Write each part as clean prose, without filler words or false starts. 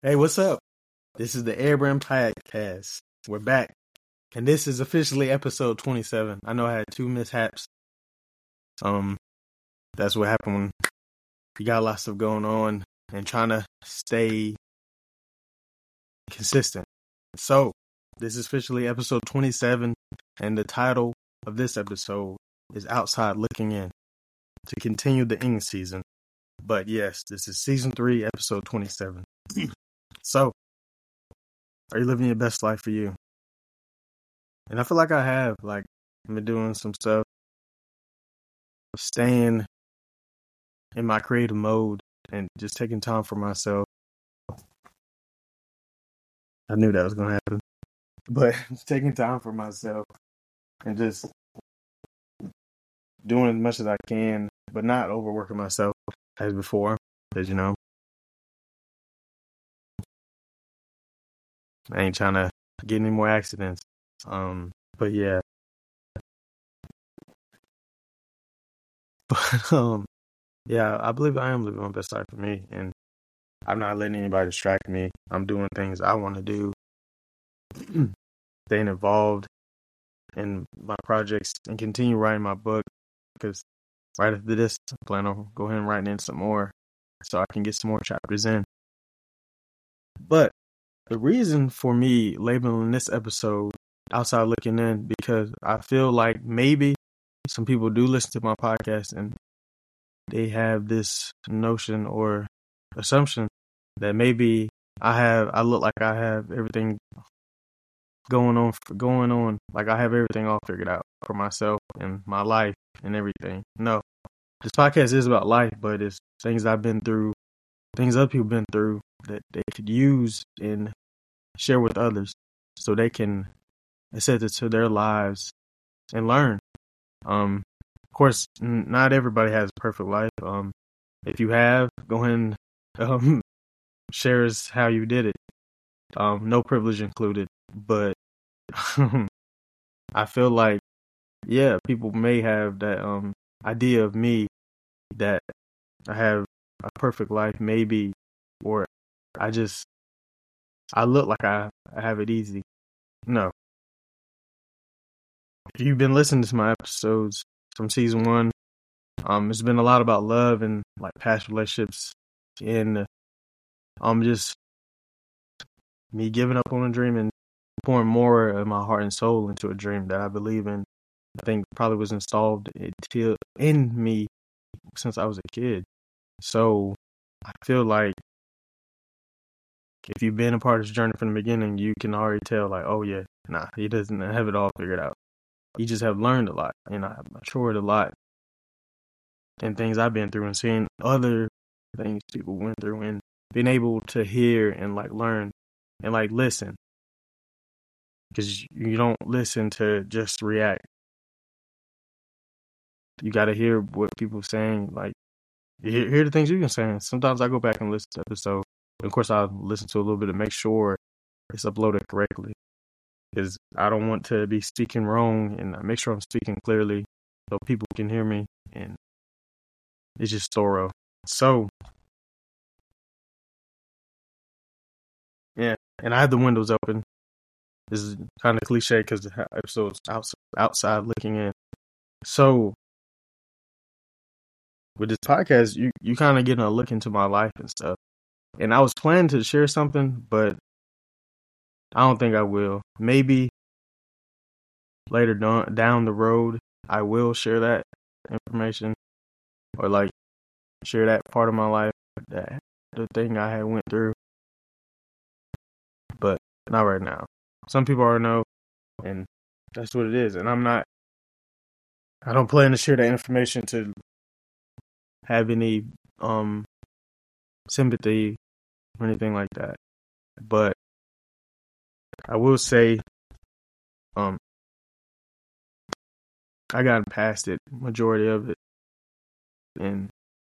Hey, what's up? This is the Airbrand Podcast. We're back, and this is officially episode 27. I know I had two mishaps. That's what happened when you got lots of going on and trying to stay consistent. So, this is officially episode 27, and the title of this episode is Outside Looking In, to continue the English season. But yes, this is season 3, episode 27. So, are you living your best life for you? And I feel like I have, I've been doing some stuff, staying in my creative mode and just taking time for myself. I knew that was going to happen. But taking time for myself and just doing as much as I can, but not overworking myself as before. Because, I ain't trying to get any more accidents. But yeah. But, yeah, I believe I am living my best life for me. And I'm not letting anybody distract me. I'm doing things I want to do. Staying involved in my projects and continue writing my book, because right after this, I plan on go ahead and writing in some more so I can get some more chapters in. But the reason for me labeling this episode Outside Looking In, because I feel like maybe some people do listen to my podcast and they have this notion or assumption that maybe I look like I have everything going on, like I have everything all figured out for myself and my life and everything. No, this podcast is about life, but it's things I've been through, things other people been through that they could use and share with others so they can accept it to their lives and learn. Of course, not everybody has a perfect life. If you have, go ahead and share us how you did it. No privilege included, but I feel like, yeah, people may have that idea of me that I have a perfect life, maybe, or I look like I have it easy. No. If you've been listening to my episodes from season 1, it's been a lot about love and like past relationships and just me giving up on a dream and pouring more of my heart and soul into a dream that I believe in. I think probably was installed in me since I was a kid. So I feel like if you've been a part of this journey from the beginning, you can already tell, like, oh yeah, nah, he doesn't have it all figured out. You just have learned a lot, and I've matured a lot in things I've been through and seeing other things people went through and being able to hear and like learn and like listen. Because you don't listen to just react. You got to hear what people are saying. Like, hear the things you've been saying. Sometimes I go back and listen to episodes. Of course, I'll listen to a little bit to make sure it's uploaded correctly. Because I don't want to be speaking wrong, and I make sure I'm speaking clearly so people can hear me. And it's just thorough. So, yeah. And I have the windows open. This is kind of cliche because the episode's outside looking in. So, with this podcast, you kind of getting a look into my life and stuff. And I was planning to share something, but I don't think I will. Maybe later down the road, I will share that information or like share that part of my life, that the thing I had went through. But not right now. Some people already know, and that's what it is. And I don't plan to share that information to have any sympathy or anything like that. But I will say, I got past it, majority of it, and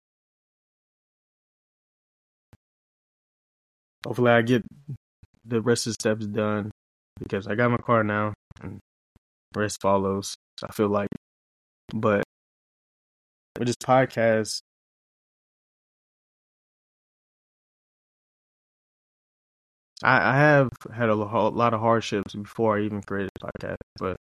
hopefully I get the rest of the steps done because I got my car now, and the rest follows. I feel like, but with this podcast, I have had a lot of hardships before I even created a podcast, but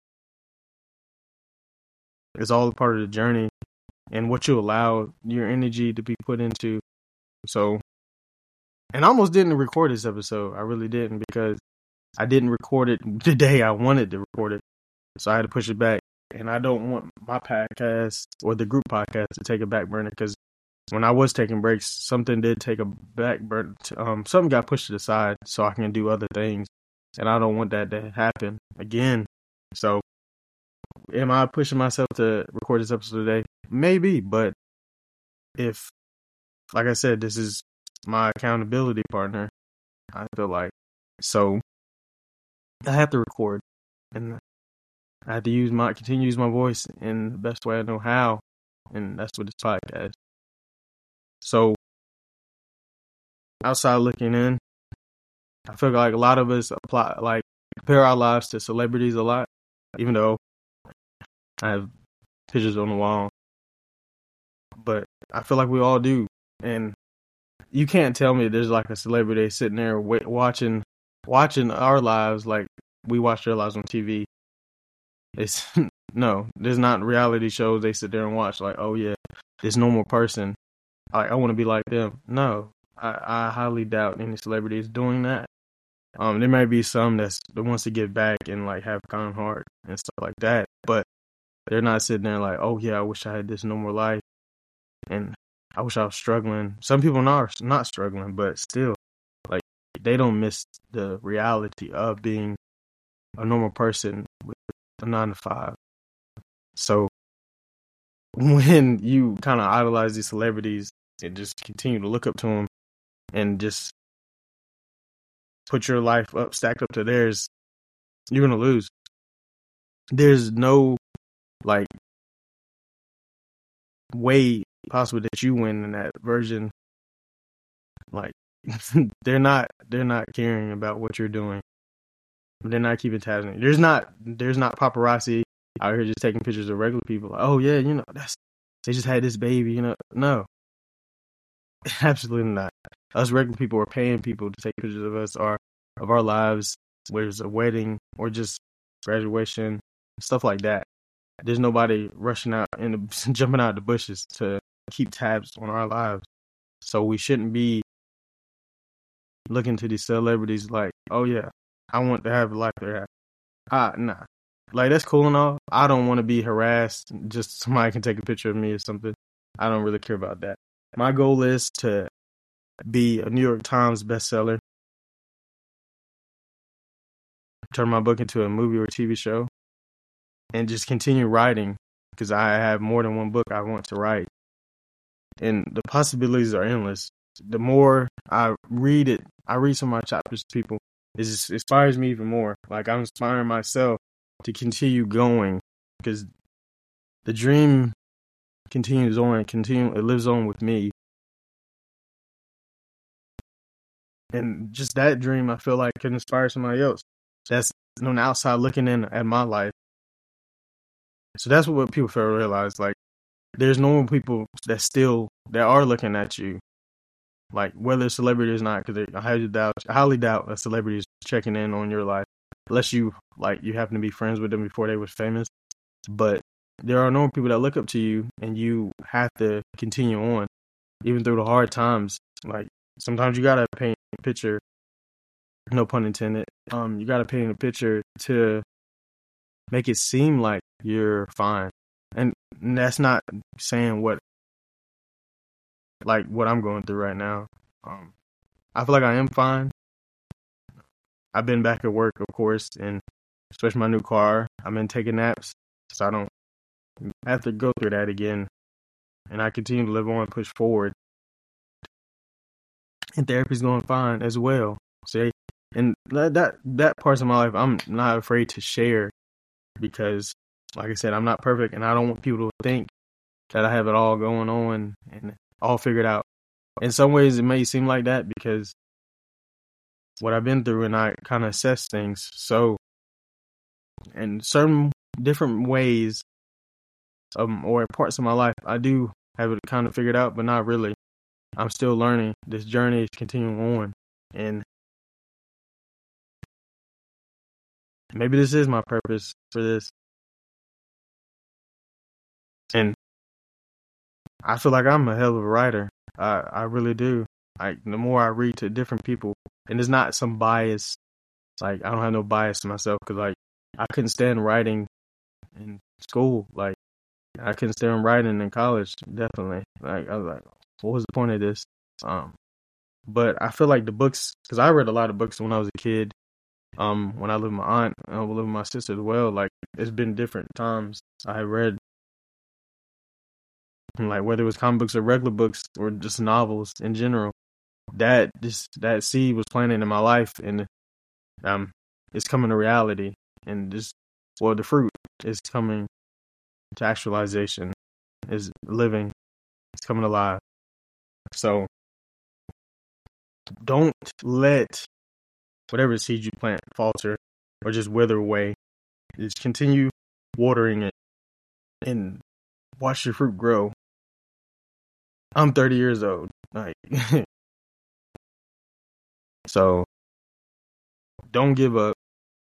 it's all a part of the journey and what you allow your energy to be put into. So, and I almost didn't record this episode. I really didn't, because I didn't record it the day I wanted to record it. So I had to push it back. And I don't want my podcast or the group podcast to take a back burner, because when I was taking breaks, something did take a back burner. Something got pushed to the side so I can do other things. And I don't want that to happen again. So am I pushing myself to record this episode today? Maybe. But if, like I said, this is my accountability partner, I feel like. So I have to record. And I have to continue to use my voice in the best way I know how. And that's what this podcast. So, outside looking in, I feel like a lot of us compare our lives to celebrities a lot, even though I have pictures on the wall. But I feel like we all do. And you can't tell me there's like a celebrity sitting there watching our lives like we watch their lives on TV. It's no, there's not reality shows they sit there and watch like, oh yeah, this normal person, I want to be like them. No, I highly doubt any celebrity is doing that. There might be some that wants to give back and like have kind heart and stuff like that, but they're not sitting there like, oh yeah, I wish I had this normal life, and I wish I was struggling. Some people are not struggling, but still, like, they don't miss the reality of being a normal person with a 9 to 5. So when you kind of idolize these celebrities and just continue to look up to them and just put your life stacked up to theirs, you're going to lose. There's no like way possible that you win in that version. Like they're not caring about what you're doing. They're not keeping tabs on you. There's not paparazzi out here just taking pictures of regular people. Like, oh yeah, they just had this baby, No. Absolutely not. Us regular people are paying people to take pictures of us or of our lives, whether it's a wedding or just graduation, stuff like that. There's nobody rushing out and jumping out the bushes to keep tabs on our lives. So we shouldn't be looking to these celebrities like, oh yeah, I want to have a life they have. Nah. Like, that's cool and all. I don't want to be harassed just so somebody can take a picture of me or something. I don't really care about that. My goal is to be a New York Times bestseller, turn my book into a movie or TV show, and just continue writing, because I have more than one book I want to write. And the possibilities are endless. The more I read some of my chapters to people, it just inspires me even more. Like, I'm inspiring myself to continue going, because the dream continues on, it lives on with me. And just that dream, I feel like, can inspire somebody else that's on the outside looking in at my life. So that's what people fail to realize. Like, there's normal people that are looking at you, like, whether it's celebrity or not, because I highly doubt a celebrity is checking in on your life, unless you happen to be friends with them before they was famous. But there are normal people that look up to you, and you have to continue on, even through the hard times. Like, sometimes you gotta paint a picture, no pun intended. You gotta paint a picture to make it seem like you're fine, and that's not saying what I'm going through right now. I feel like I am fine. I've been back at work, of course, and especially my new car. I've been taking naps, so I don't have to go through that again. And I continue to live on and push forward. And therapy's going fine as well. See, and that parts of my life I'm not afraid to share, because, like I said, I'm not perfect, and I don't want people to think that I have it all going on and all figured out. In some ways, it may seem like that because what I've been through, and I kind of assess things. So, in certain different ways, or parts of my life, I do have it kind of figured out, but not really. I'm still learning. This journey is continuing on, and maybe this is my purpose for this. And I feel like I'm a hell of a writer. I really do. Like, the more I read to different people, and it's not some bias. Like, I don't have no bias in myself, because, like, I couldn't stand writing in school. Like, I couldn't stand writing in college, definitely. Like, I was like, what was the point of this? But I feel like the books, because I read a lot of books when I was a kid. When I lived with my aunt, I lived with my sister as well. Like, it's been different times I read, like, whether it was comic books or regular books or just novels in general. That seed was planted in my life, and it's coming to reality, and the fruit is coming to actualization, is living, it's coming alive. So don't let whatever seed you plant falter or just wither away. Just continue watering it and watch your fruit grow. I'm 30 years old, like, so don't give up.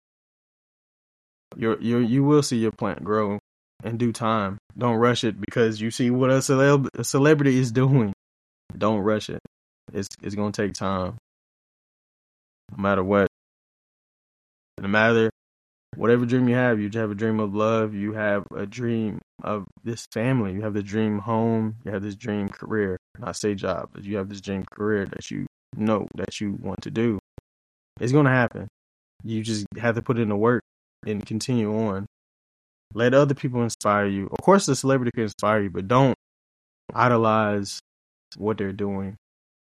You will see your plant grow in due time. Don't rush it because you see what a celebrity is doing. Don't rush it. It's gonna take time. No matter what. No matter whatever dream you have a dream of love, you have a dream of this family, you have the dream home, you have this dream career. Not say job, but you have this dream career that you know that you want to do. It's gonna happen. You just have to put in the work and continue on. Let other people inspire you. Of course, the celebrity can inspire you, but don't idolize what they're doing.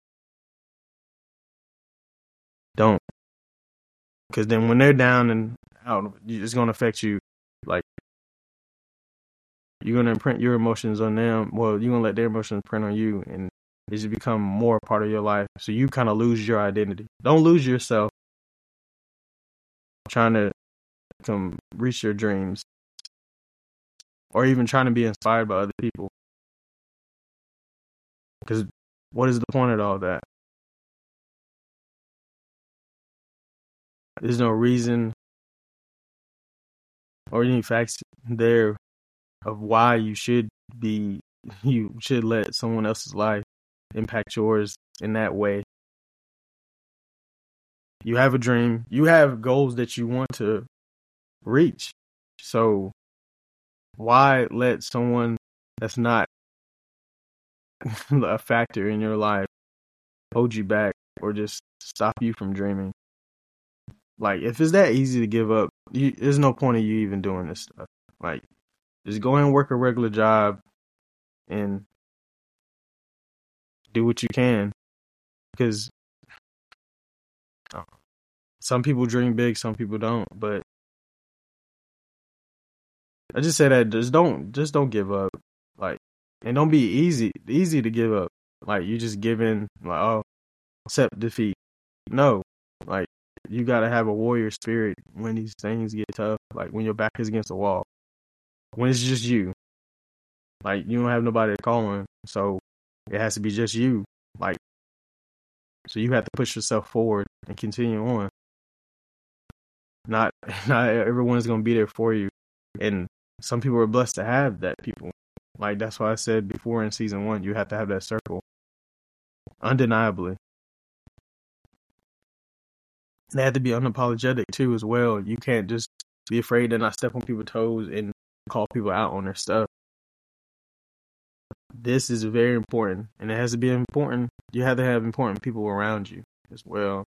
Don't. Because then when they're down and out, it's going to affect you. Like, you're going to imprint your emotions on them. Well, you're going to let their emotions print on you, and it just become more a part of your life. So you kind of lose your identity. Don't lose yourself trying to reach your dreams, or even trying to be inspired by other people. Because what is the point of all that? There's no reason or any facts there of why you should let someone else's life impact yours in that way. You have a dream. You have goals that you want to reach. So why let someone that's not a factor in your life hold you back or just stop you from dreaming? Like, if it's that easy to give up, there's no point of you even doing this stuff. Like, just go and work a regular job and do what you can. Because some people dream big, some people don't. But I just say that just don't give up. Like, and don't be easy to give up. Like, you just give in, like, oh, accept defeat. No. Like, you gotta have a warrior spirit when these things get tough. Like, when your back is against the wall. When it's just you. Like, you don't have nobody to call on. So it has to be just you. Like, so you have to push yourself forward and continue on. Not everyone's gonna be there for you. And some people are blessed to have that people. Like, that's why I said before in season 1, you have to have that circle. Undeniably. They have to be unapologetic too as well. You can't just be afraid to not step on people's toes and call people out on their stuff. This is very important, and it has to be important. You have to have important people around you as well.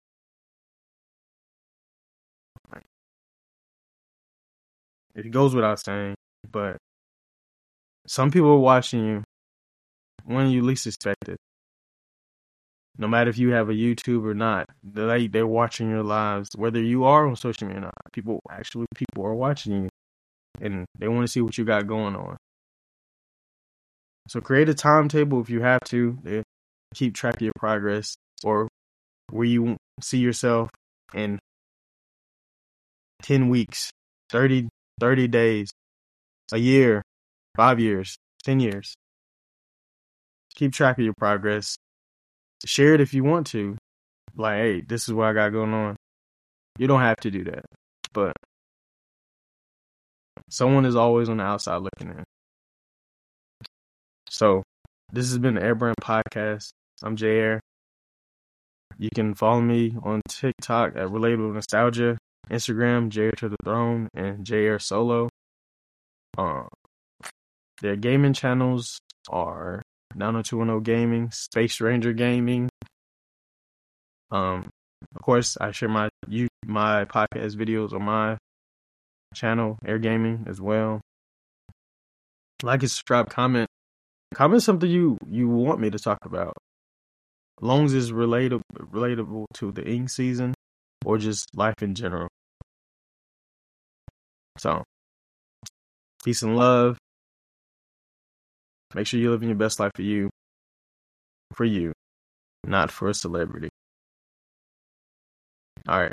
It goes without saying, but some people are watching you when you least expect it. No matter if you have a YouTube or not, they're watching your lives. Whether you are on social media or not, people are watching you, and they want to see what you got going on. So create a timetable if you have to keep track of your progress, or where you see yourself in 10 weeks, 30 days, a year, 5 years, 10 years. Keep track of your progress. Share it if you want to. Like, hey, this is what I got going on. You don't have to do that. But someone is always on the outside looking in. So, this has been the Airbrand Podcast. I'm J Air. You can follow me on TikTok at Relatable Nostalgia, Instagram J Air to the Throne, and J Air Solo. Their gaming channels are 90210 Gaming, Space Ranger Gaming. Of course, I share my podcast videos on my channel, Air Gaming, as well. Like and subscribe, comment something you want me to talk about, as long as it's relatable to the ink season or just life in general. So, peace and love. Make sure you're living your best life for you, not for a celebrity. All right.